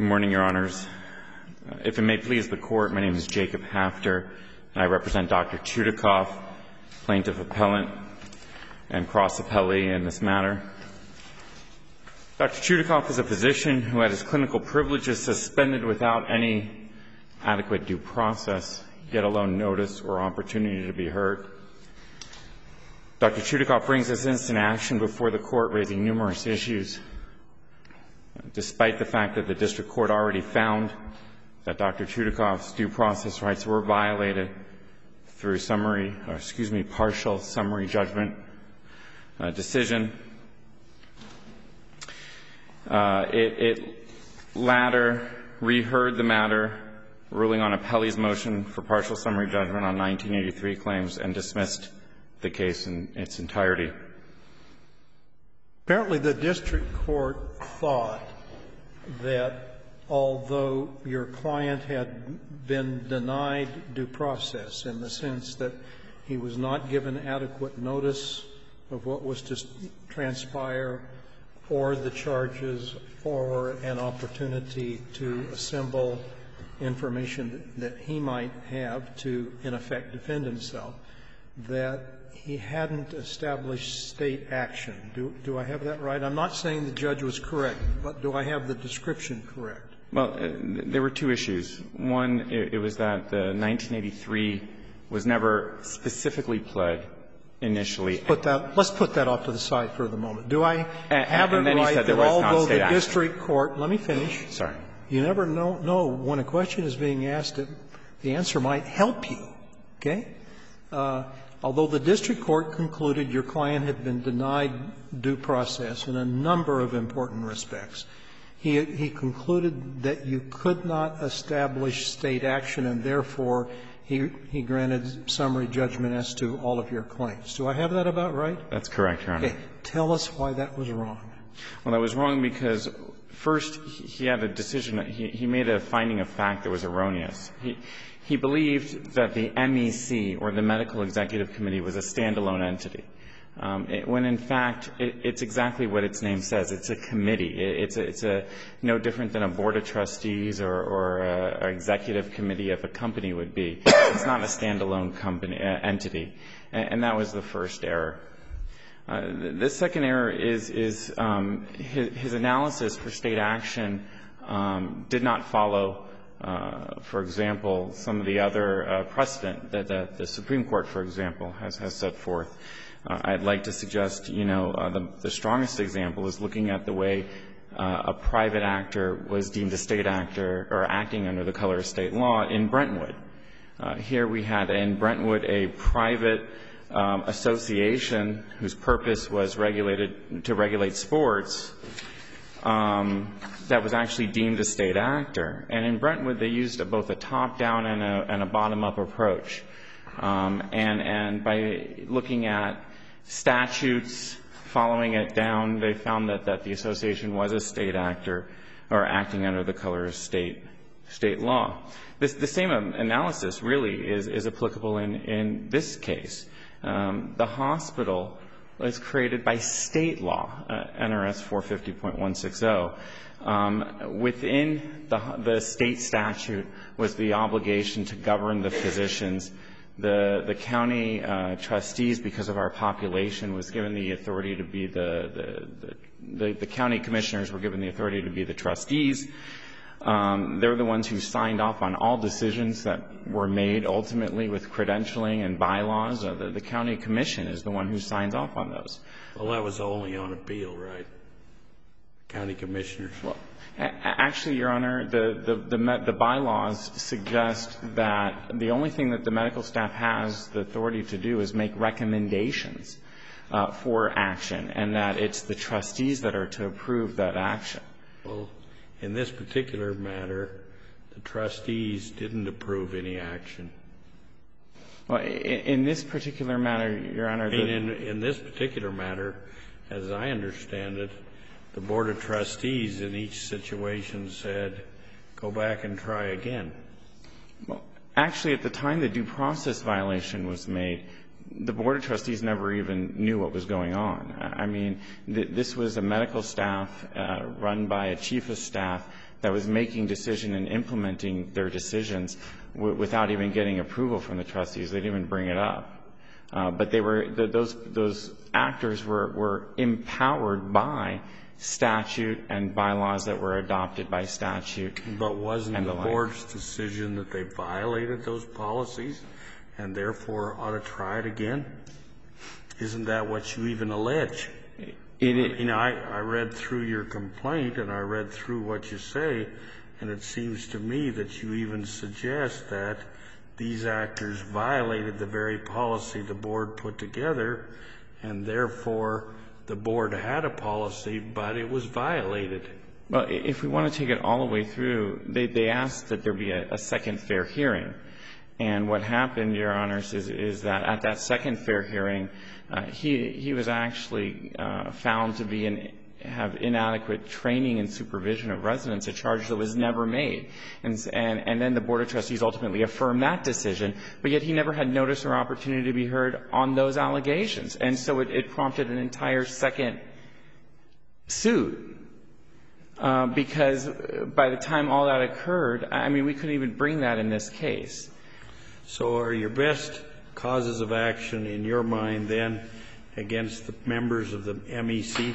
Good morning, Your Honors. If it may please the Court, my name is Jacob Hafter, and I represent Dr. Chudikoff, plaintiff appellant and cross-appellee in this matter. Dr. Chudikoff is a physician who had his clinical privileges suspended without any adequate due process, yet alone notice or opportunity to be heard. Dr. Chudikoff brings this instant action before the Court, raising numerous issues, despite the fact that the district court already found that Dr. Chudikoff's due process rights were violated through partial summary judgment decision. It latter reheard the matter, ruling on appellee's motion for partial summary judgment on 1983 claims and dismissed the case in its entirety. Apparently, the district court thought that although your client had been denied due process in the sense that he was not given adequate notice of what was to transpire or the charges or an opportunity to assemble information that he might have to, in effect, defend himself, that he hadn't established state action. Do I have that right? I'm not saying the judge was correct, but do I have the description correct? Well, there were two issues. One, it was that the 1983 was never specifically pled initially. Let's put that off to the side for the moment. Do I have it right that although the district court — let me finish. Sorry. You never know when a question is being asked, the answer might help you, okay? Although the district court concluded your client had been denied due process in a number of important respects, he concluded that you could not establish state action, and therefore he granted summary judgment as to all of your claims. Do I have that about right? That's correct, Your Honor. Okay. Tell us why that was wrong. Well, that was wrong because, first, he had a decision — he made a finding of fact that was erroneous. He believed that the MEC, or the Medical Executive Committee, was a standalone entity, when in fact it's exactly what its name says. It's a committee. It's no different than a board of trustees or an executive committee of a company would be. It's not a standalone entity, and that was the first error. The second error is his analysis for state action did not follow, for example, some of the other precedent that the Supreme Court, for example, has set forth. I'd like to suggest, the strongest example is looking at the way a private actor was deemed a state actor or acting under the color of state law in Brentwood. Here we had in Brentwood a private association whose purpose was to regulate sports that was actually deemed a state actor. And in Brentwood, they used both a top-down and a bottom-up approach. And by looking at statutes, following it down, they found that the association was a state actor or acting under the color of state law. The same analysis really is applicable in this case. The hospital was created by state law, NRS 450.160. Within the state statute was the obligation to govern the physicians. The county trustees, because of our population, was given the authority to be the county commissioners were given the authority to be the trustees. They're the ones who signed off on all decisions that were made ultimately with credentialing and bylaws. The county commission is the one who signs off on those. Well, that was only on appeal, right? County commissioners. Well, actually, Your Honor, the bylaws suggest that the only thing that the medical staff has the authority to do is make recommendations for action, and that it's the trustees that are to approve that action. Well, in this particular matter, the trustees didn't approve any action. Well, in this particular matter, Your Honor, in this particular matter, as I understand it, the Board of Trustees in each situation said, go back and try again. Well, actually, at the time the due process violation was made, the Board of Trustees never even knew what was going on. I mean, this was a medical staff run by a chief of staff that was making decision and implementing their decisions without even getting approval from the trustees. They didn't even bring it up. But they were those actors were empowered by statute and bylaws that were adopted by statute. But wasn't the board's decision that they violated those policies and therefore ought to try it again? Isn't that what you even allege? I read through your complaint and I read through what you say, and it seems to me that you even suggest that these actors violated the very policy the board put together, and therefore the board had a policy, but it was violated. Well, if we want to take it all the way through, they asked that there be a second fair hearing. And what happened, Your Honors, is that at that second fair hearing, he was actually found to have inadequate training and supervision of residents, a charge that was never made. And then the Board of Trustees ultimately affirmed that decision, but yet he never had notice or opportunity to be heard on those allegations. And so it prompted an entire second suit, because by the time all that occurred, I mean, we couldn't even bring that in this case. So are your best causes of action in your mind then against the members of the MEC?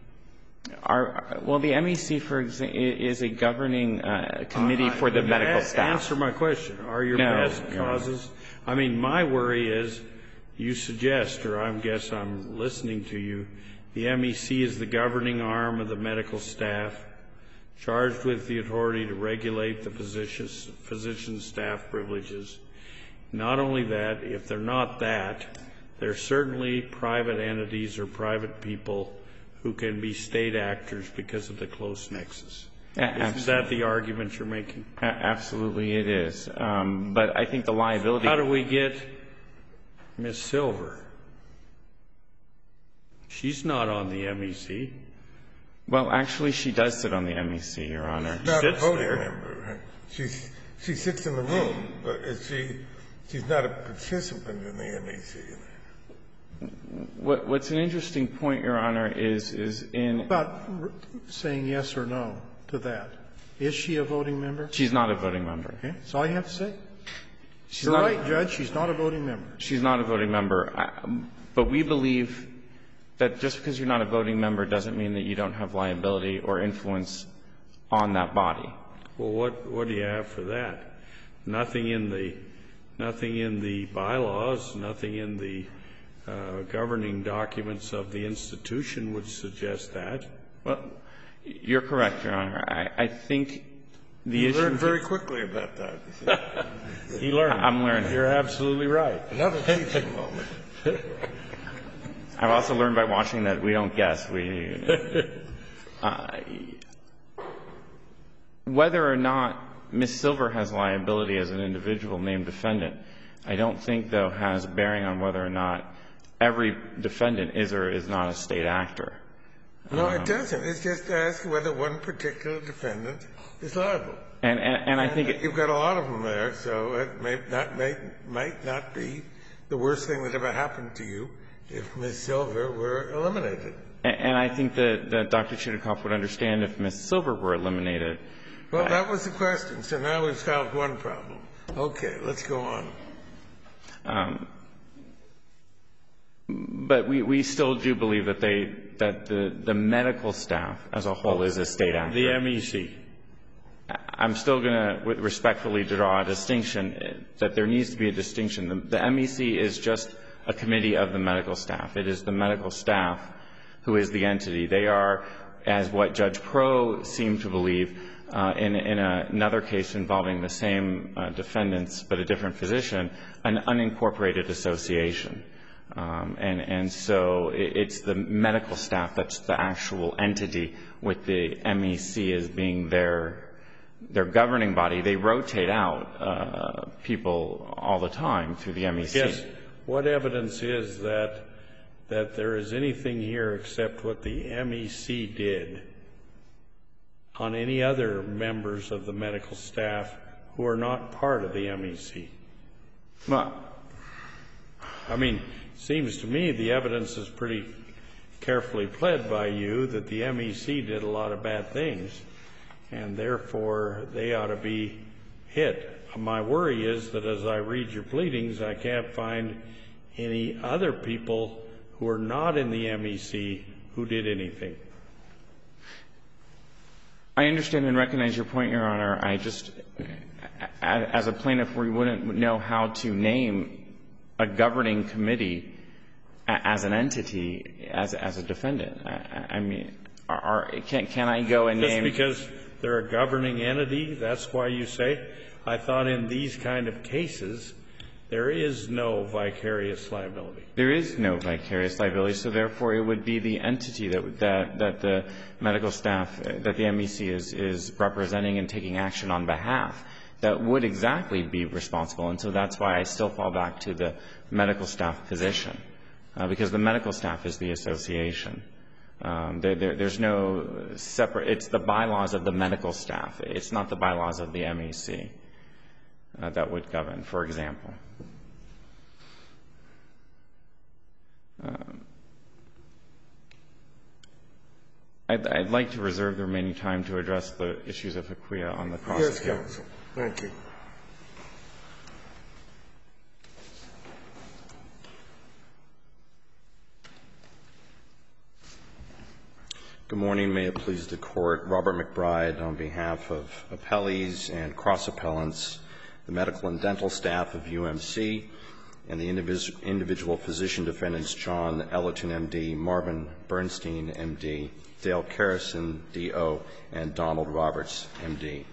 Well, the MEC, for example, is a governing committee for the medical staff. Answer my question. Are your best causes? I mean, my worry is you suggest, or I guess I'm listening to you, the MEC is the governing arm of the medical staff, charged with the authority to regulate the physician staff privileges. Not only that, if they're not that, they're certainly private entities or private people who can be state actors because of the close nexus. Is that the argument you're making? Absolutely it is. But I think the liability... How do we get Ms. Silver? She's not on the MEC. Well, actually, she does sit on the MEC, Your Honor. She's not a voting member. She sits in the room, but she's not a participant in the MEC. What's an interesting point, Your Honor, is in... About saying yes or no to that. Is she a voting member? She's not a voting member. Okay. That's all you have to say. You're right, Judge. She's not a voting member. She's not a voting member. But we believe that just because you're not a voting member doesn't mean that you don't have liability or influence on that body. Well, what do you have for that? Nothing in the bylaws, nothing in the governing documents of the institution would suggest that. Well, you're correct, Your Honor. I think the issue... You learned very quickly about that. He learned. I'm learning. You're absolutely right. Another teaching moment. I've also learned by watching that we don't guess. Whether or not Ms. Silver has liability as an individual named defendant, I don't think, though, has bearing on whether or not every defendant is or is not a state actor. No, it doesn't. It's just to ask whether one particular defendant is liable. And I think... You've got a lot of them there, so it might not be the worst thing that ever happened to you if Ms. Silver were eliminated. And I think that Dr. Chudikoff would understand if Ms. Silver were eliminated. Well, that was the question. So now we've solved one problem. Okay, let's go on. But we still do believe that the medical staff as a whole is a state actor. The MEC. I'm still going to respectfully draw a distinction, that there needs to be a distinction. The MEC is just a committee of the medical staff. It is the medical staff who is the entity. They are, as what Judge Proh seemed to believe, in another case involving the same defendants but a different physician, an unincorporated association. And so it's the medical staff that's the actual entity, with the MEC as being their governing body. They rotate out people all the time through the MEC. Yes. What evidence is that there is anything here except what the MEC did on any other members of the medical staff who are not part of the MEC? Well, I mean, it seems to me the evidence is pretty carefully pled by you that the MEC did a lot of bad things, and therefore they ought to be hit. My worry is that as I read your pleadings, I can't find any other people who are not in the MEC who did anything. I understand and recognize your point, Your Honor. I just, as a plaintiff, we wouldn't know how to name a governing committee as an entity, as a defendant. I mean, can I go and name? Just because they're a governing entity, that's why you say? I thought in these kind of cases, there is no vicarious liability. There is no vicarious liability, so therefore it would be the entity that the medical staff, that the MEC is representing and taking action on behalf that would exactly be responsible. And so that's why I still fall back to the medical staff position, because the medical staff is the association. There's no separate – it's the bylaws of the medical staff. It's not the bylaws of the MEC that would govern, for example. I'd like to reserve the remaining time to address the issues of Hakuya on the cross-appeal. Yes, counsel. Thank you. Good morning. May it please the Court. Robert McBride on behalf of appellees and cross-appellants, the medical and dental staff of UMC, and the individual physician defendants John Ellerton, M.D., Marvin Bernstein, M.D., Dale Carrison, D.O., and Donald Roberts, M.D.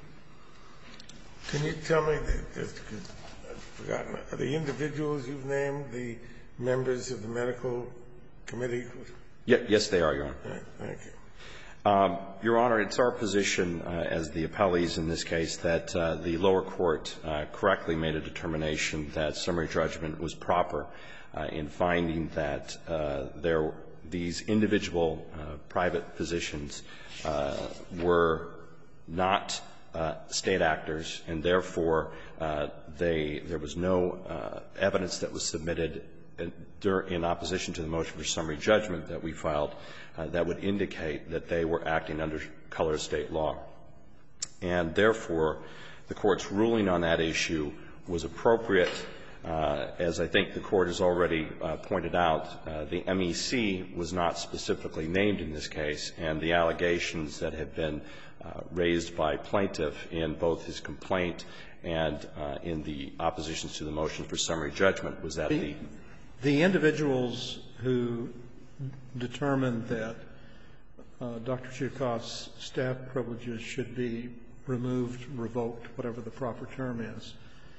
Can you tell me, just because I've forgotten, are the individuals you've named the members of the medical committee? Yes, they are, Your Honor. All right. Thank you. Your Honor, it's our position as the appellees in this case that the lower court correctly made a determination that summary judgment was proper in finding that these individual private physicians were not State actors, and therefore there was no evidence that was submitted in opposition to the motion for summary judgment that we filed that would indicate that they were acting under color of State law. And therefore, the Court's ruling on that issue was appropriate. As I think the Court has already pointed out, the MEC was not specifically named in this case, and the allegations that have been raised by plaintiff in both his complaint and in the oppositions to the motion for summary judgment was that the individuals who determined that Dr. Chudkov's staff privileges should be removed, revoked, whatever the proper term is,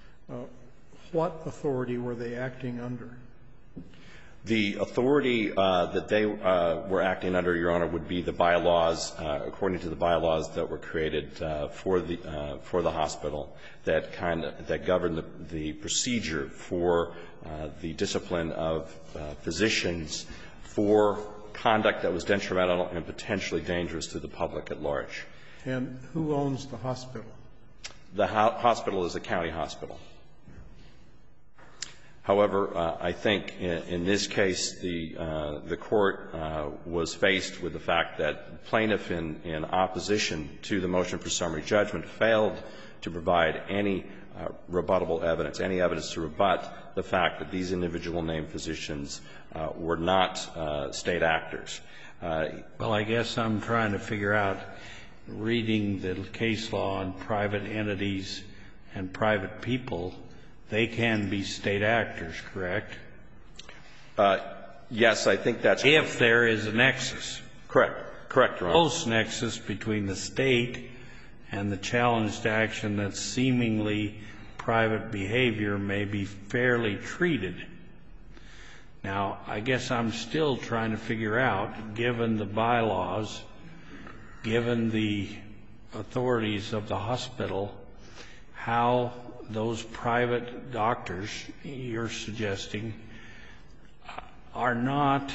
what authority were they acting under? The authority that they were acting under, Your Honor, would be the bylaws, according to the bylaws that were created for the hospital that govern the procedure for the discipline of physicians for conduct that was detrimental and potentially dangerous to the public at large. And who owns the hospital? The hospital is a county hospital. However, I think in this case the Court was faced with the fact that plaintiff in opposition to the motion for summary judgment failed to provide any rebuttable evidence, any evidence to rebut the fact that these individual named physicians were not State actors. Well, I guess I'm trying to figure out, reading the case law on private entities and private people, they can be State actors, correct? Yes, I think that's correct. If there is a nexus. Correct. Correct, Your Honor. Close nexus between the State and the challenged action that seemingly private behavior may be fairly treated. Now, I guess I'm still trying to figure out, given the bylaws, given the authorities of the hospital, how those private doctors you're suggesting are not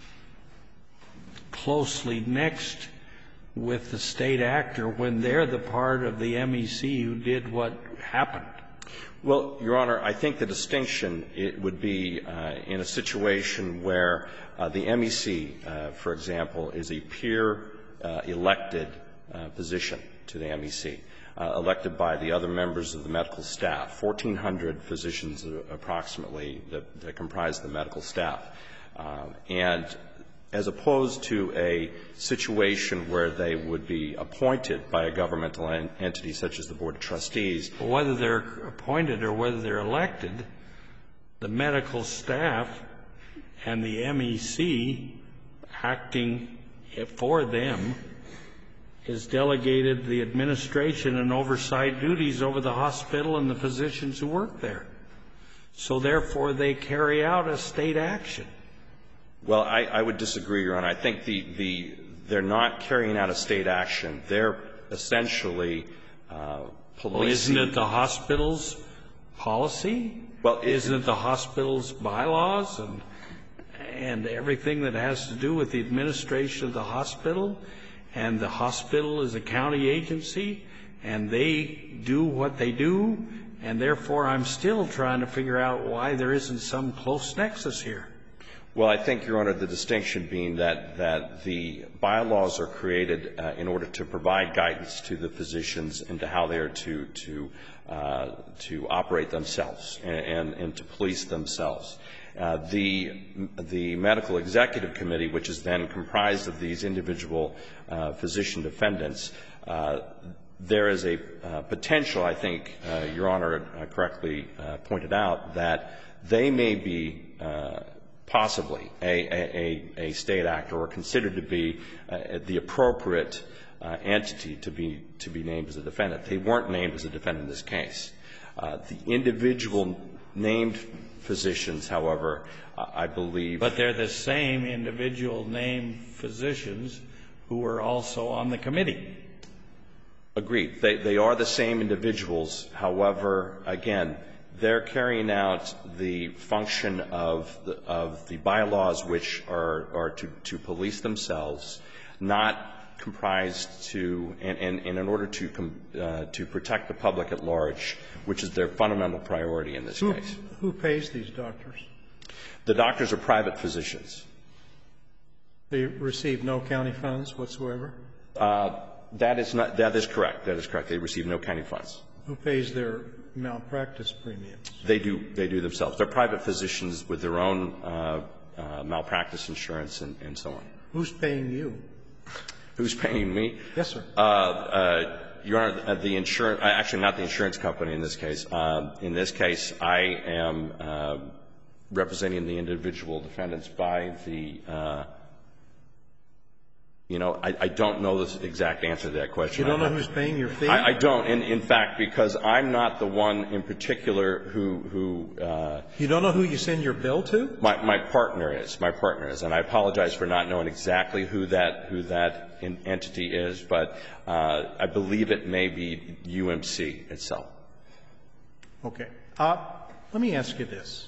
closely next with the State actor when they're the part of the MEC who did what happened. Well, Your Honor, I think the distinction would be in a situation where the MEC, for example, is a peer elected position. to the MEC, elected by the other members of the medical staff, 1,400 physicians approximately that comprise the medical staff. And as opposed to a situation where they would be appointed by a governmental entity such as the Board of Trustees. Whether they're appointed or whether they're elected, the medical staff and the MEC acting for them is delegated the administration and oversight duties over the hospital and the physicians who work there. So therefore, they carry out a state action. Well, I would disagree, Your Honor. I think they're not carrying out a state action. They're essentially policing. Well, isn't it the hospital's policy? Well, isn't it the hospital's bylaws and everything that has to do with the administration of the hospital? And the hospital is a county agency, and they do what they do, and therefore I'm still trying to figure out why there isn't some close nexus here. Well, I think, Your Honor, the distinction being that the bylaws are created in order to provide guidance to the physicians into how they are to operate themselves and to police themselves. The Medical Executive Committee, which is then comprised of these individual physician defendants, there is a potential, I think, Your Honor correctly pointed out, that they may be possibly a state actor or considered to be the appropriate entity to be named as a defendant. They weren't named as a defendant in this case. The individual named physicians, however, I believe. But they're the same individual named physicians who are also on the committee. Agreed. They are the same individuals. However, again, they're carrying out the function of the bylaws, which are to police themselves, not comprised and in order to protect the public at large, which is their fundamental priority in this case. Who pays these doctors? The doctors are private physicians. They receive no county funds whatsoever? That is correct. That is correct. They receive no county funds. Who pays their malpractice premiums? They do themselves. They're private physicians with their own malpractice insurance and so on. Who's paying you? Who's paying me? Yes, sir. Your Honor, the insurance – actually not the insurance company in this case. In this case, I am representing the individual defendants by the I don't know the exact answer to that question. You don't know who's paying your fee? I don't, in fact, because I'm not the one in particular who You don't know who you send your bill to? My partner is. My partner is. And I apologize for not knowing exactly who that entity is, but I believe it may be UMC itself. Okay. Let me ask you this.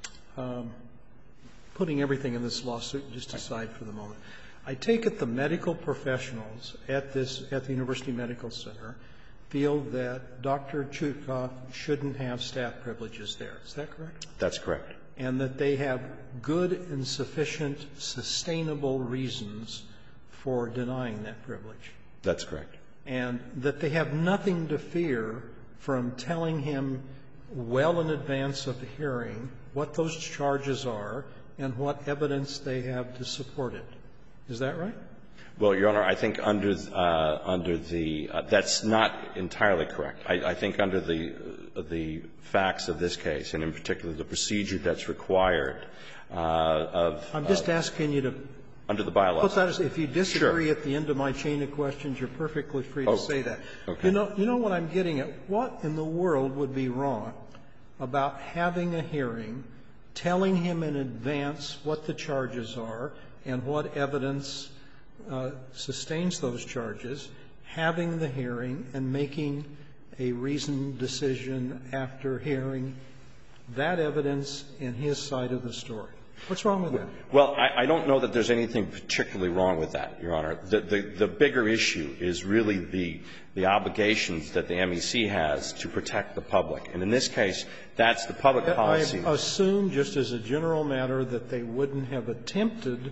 Putting everything in this lawsuit just aside for the moment. I take it the medical professionals at the University Medical Center feel that Dr. Chudikoff shouldn't have staff privileges there. Is that correct? That's correct. And that they have good and sufficient sustainable reasons for denying that privilege. That's correct. And that they have nothing to fear from telling him well in advance of the hearing what those charges are and what evidence they have to support it. Is that right? Well, Your Honor, I think under the that's not entirely correct. I think under the facts of this case, and in particular the procedure that's required I'm just asking you to under the bylaws. If you disagree at the end of my chain of questions, you're perfectly free to say that. Okay. You know what I'm getting at? What in the world would be wrong about having a hearing, telling him in advance what the charges are and what evidence sustains those charges, having the hearing and making a reasoned decision after hearing that evidence in his side of the story? What's wrong with that? Well, I don't know that there's anything particularly wrong with that, Your Honor. The bigger issue is really the obligations that the MEC has to protect the public. And in this case, that's the public policy. I assume, just as a general matter, that they wouldn't have attempted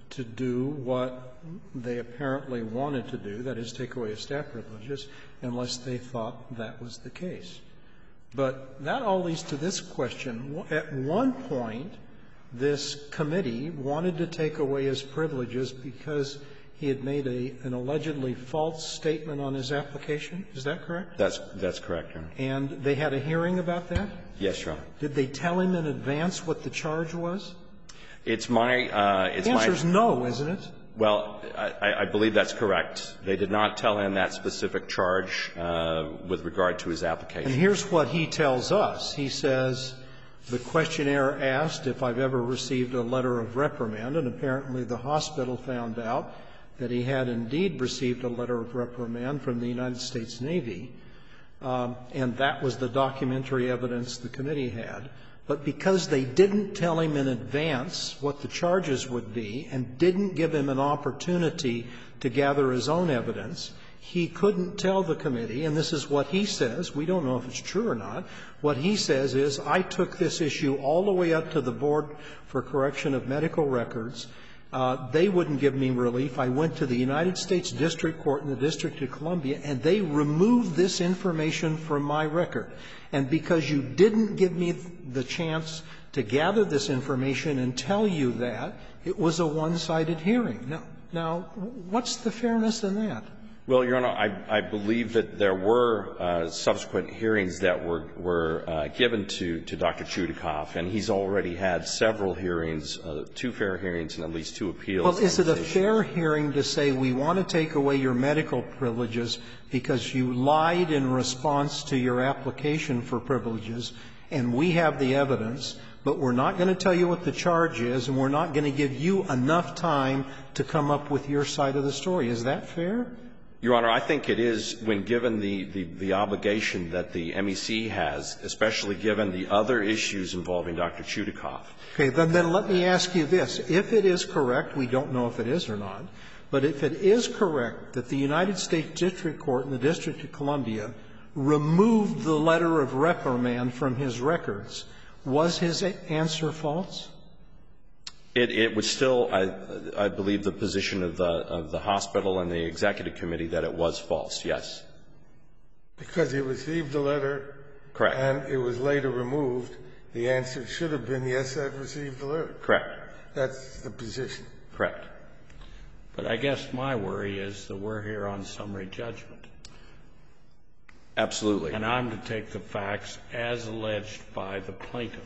to do what they apparently wanted to do, that is, take away his staff privileges, unless they thought that was the case. But that all leads to this question. At one point, this committee wanted to take away his privileges because he had made an allegedly false statement on his application. Is that correct? That's correct, Your Honor. And they had a hearing about that? Yes, Your Honor. Did they tell him in advance what the charge was? It's my The answer is no, isn't it? Well, I believe that's correct. They did not tell him that specific charge with regard to his application. And here's what he tells us. He says, the questionnaire asked if I've ever received a letter of reprimand, and apparently the hospital found out that he had indeed received a letter of reprimand from the United States Navy, and that was the documentary evidence the committee had. But because they didn't tell him in advance what the charges would be and didn't give him an opportunity to gather his own evidence, he couldn't tell the committee, and this is what he says. We don't know if it's true or not. What he says is, I took this issue all the way up to the Board for Correction of Medical Records. They wouldn't give me relief. I went to the United States District Court in the District of Columbia, and they removed this information from my record. And because you didn't give me the chance to gather this information and tell you that, it was a one-sided hearing. Now, what's the fairness in that? Well, Your Honor, I believe that there were subsequent hearings that were given to Dr. Chudikoff, and he's already had several hearings, 2 fair hearings and at least 2 appeals. Well, is it a fair hearing to say we want to take away your medical privileges because you lied in response to your application for privileges, and we have the evidence, but we're not going to tell you what the charge is, and we're not going to give you enough time to come up with your side of the story? Is that fair? Your Honor, I think it is when given the obligation that the MEC has, especially given the other issues involving Dr. Chudikoff. Okay. Then let me ask you this. If it is correct, we don't know if it is or not, but if it is correct that the United States District Court in the District of Columbia removed the letter of reprimand from his records, was his answer false? It was still, I believe, the position of the hospital and the executive committee that it was false, yes. Because he received the letter. Correct. And it was later removed, the answer should have been, yes, I've received the letter. Correct. That's the position. Correct. But I guess my worry is that we're here on summary judgment. Absolutely. And I'm to take the facts as alleged by the plaintiff.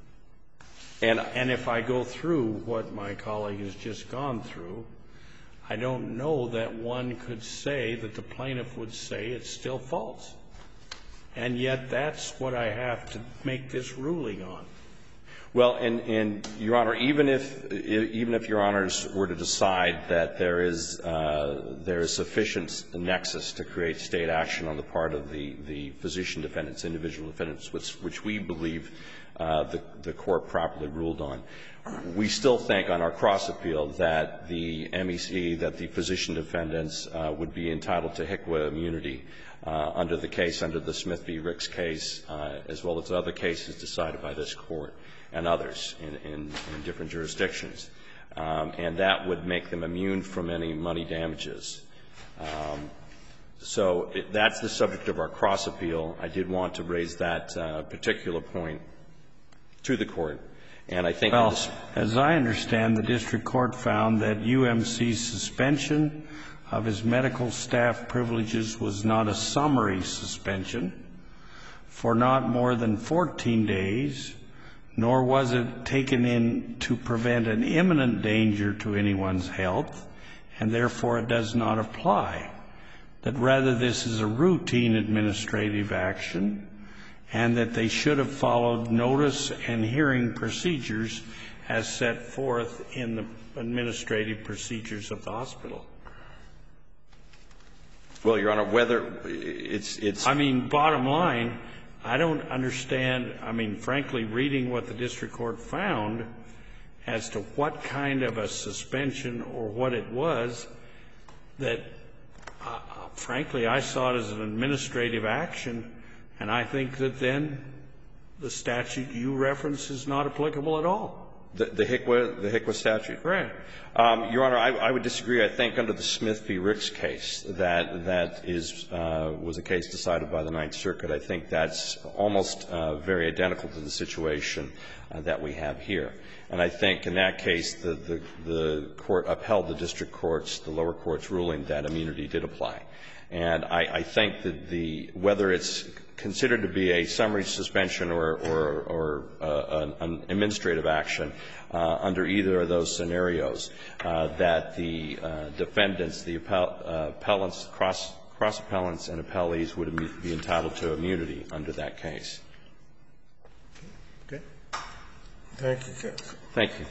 And if I go through what my colleague has just gone through, I don't know that one could say that the plaintiff would say it's still false. And yet that's what I have to make this ruling on. Well, and Your Honor, even if Your Honors were to decide that there is sufficient nexus to create state action on the part of the physician defendants, individual defendants, which we believe the court properly ruled on, we still think on our cross appeal that the MEC, that the physician defendants would be entitled to HICWA immunity under the case, under the Smith v. Ricks case, as well as other cases decided by this court and others in different jurisdictions. And that would make them immune from any money damages. So that's the subject of our cross appeal. I did want to raise that particular point to the court. And I think as I understand, the district court found that UMC's suspension of his medical staff privileges was not a summary suspension for not more than 14 days, nor was it taken in to prevent an imminent danger to anyone's health, and therefore it does not apply. That rather this is a routine administrative action, and that they should have followed notice and hearing procedures as set forth in the administrative procedures of the hospital. Well, Your Honor, whether it's I mean, bottom line, I don't understand, I mean, frankly, reading what the district court found as to what kind of a suspension or what it was, that, frankly, I saw it as an administrative action, and I think that then the statute you reference is not applicable at all. The HICWA statute? Correct. Your Honor, I would disagree. I think under the Smith v. Ricks case, that was a case decided by the Ninth Circuit. I think that's almost very identical to the situation that we have here. And I think in that case, the Court upheld the district court's, the lower court's ruling that immunity did apply. And I think that whether it's considered to be a summary suspension or an administrative action under either of those scenarios, that the defendants, the appellants, cross-appellants and appellees would be entitled to immunity under that case. Okay. Thank you, counsel. Thank you.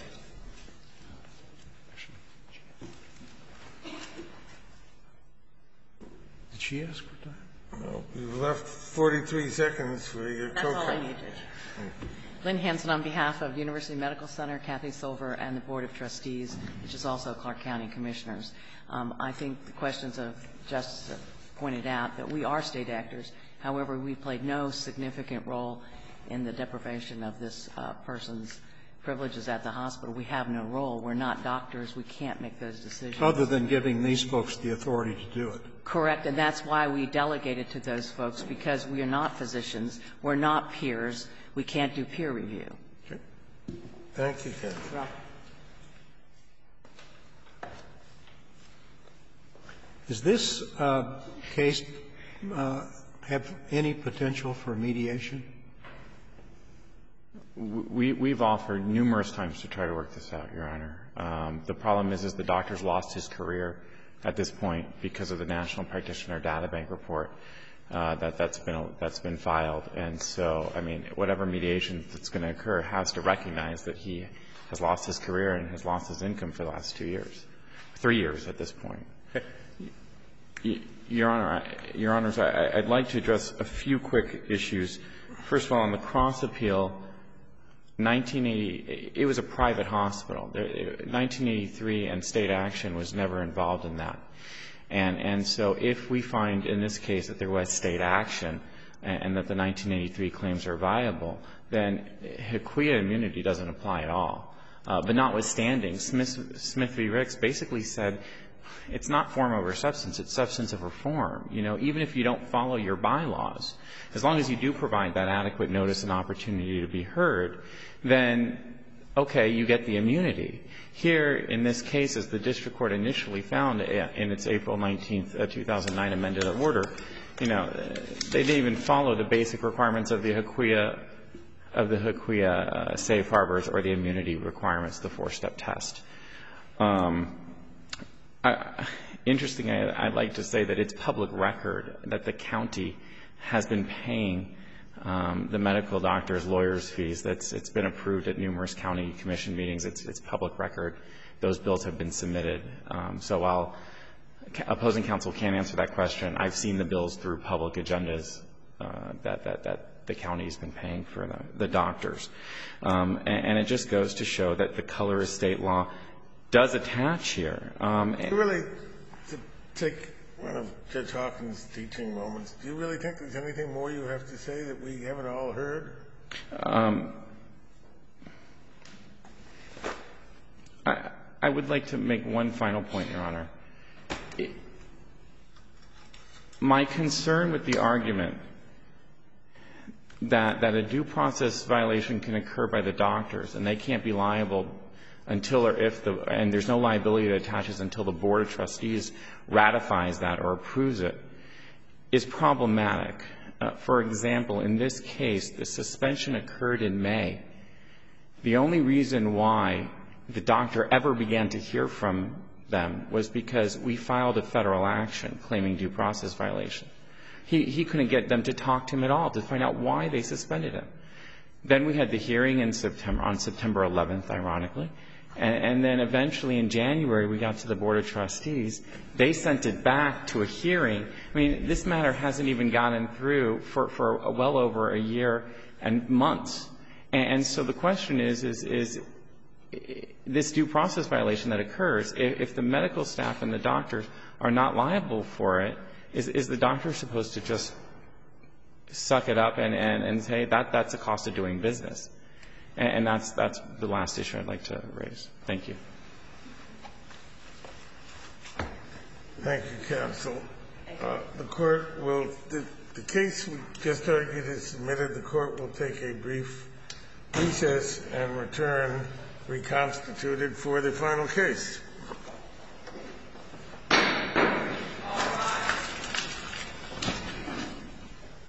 Did she ask for time? No. You've left 43 seconds for your co-counsel. That's all I needed. Lynn Hansen on behalf of University Medical Center, Kathy Silver, and the Board of Trustees, which is also Clark County Commissioners. I think the questions of Justice have pointed out that we are State actors. However, we played no significant role in the deprivation of this person's privileges at the hospital. We have no role. We're not doctors. We can't make those decisions. Other than giving these folks the authority to do it. Correct. And that's why we delegated to those folks, because we are not physicians. We're not peers. We can't do peer review. Okay. Thank you, counsel. Does this case have any potential for mediation? We've offered numerous times to try to work this out, Your Honor. The problem is the doctor's lost his career at this point because of the National Practitioner Data Bank report that's been filed. And so, I mean, whatever mediation that's going to occur has to recognize that he has lost his career and has lost his income for the last 2 years, 3 years at this point. Your Honors, I'd like to address a few quick issues. First of all, on the cross appeal, 1980, it was a private hospital. 1983 and State action was never involved in that. And so if we find in this case that there was State action and that the 1983 claims are viable, then HICWA immunity doesn't apply at all. But notwithstanding, Smith v. Ricks basically said it's not form over substance, it's substance over form. You know, even if you don't follow your bylaws, as long as you do provide that adequate notice and opportunity to be heard, then, okay, you get the immunity. Here, in this case, as the district court initially found in its April 19th, 2009 amended order, you know, they didn't even follow the basic requirements of the HICWA safe harbors or the immunity requirements, the 4-step test. Interestingly, I'd like to say that it's public record that the county has been paying the medical doctors' lawyers' fees. It's been approved at numerous county commission meetings. It's public record. Those bills have been submitted. So while opposing counsel can't answer that question, I've seen the bills through public agendas that the county has been paying for the doctors. And it just goes to show that the color of State law does attach here. Really, to take one of Judge Hawkins' teaching moments, do you really think there's anything more you have to say that we haven't all heard? I would like to make one final point, Your Honor. My concern with the argument that a due process violation can occur by the doctors and they can't be liable until or if and there's no liability that attaches until the Board of Trustees ratifies that or approves it is problematic. For example, in this case, the suspension occurred in May. The only reason why the doctor ever began to hear from them was because we filed a federal action claiming due process violation. He couldn't get them to talk to him at all to find out why they suspended him. Then we had the hearing on September 11th, ironically. And then eventually in January we got to the Board of Trustees. They sent it back to a hearing. I mean, this matter hasn't even gotten through for well over a year and months. And so the question is this due process violation that occurs, if the medical staff and the doctors are not liable for it, is the doctor supposed to just suck it up and say that's the cost of doing business? And that's the last issue I'd like to raise. Thank you. Thank you, counsel. The Court will the case we just argued is submitted. The Court will take a brief recess and return reconstituted for the final case.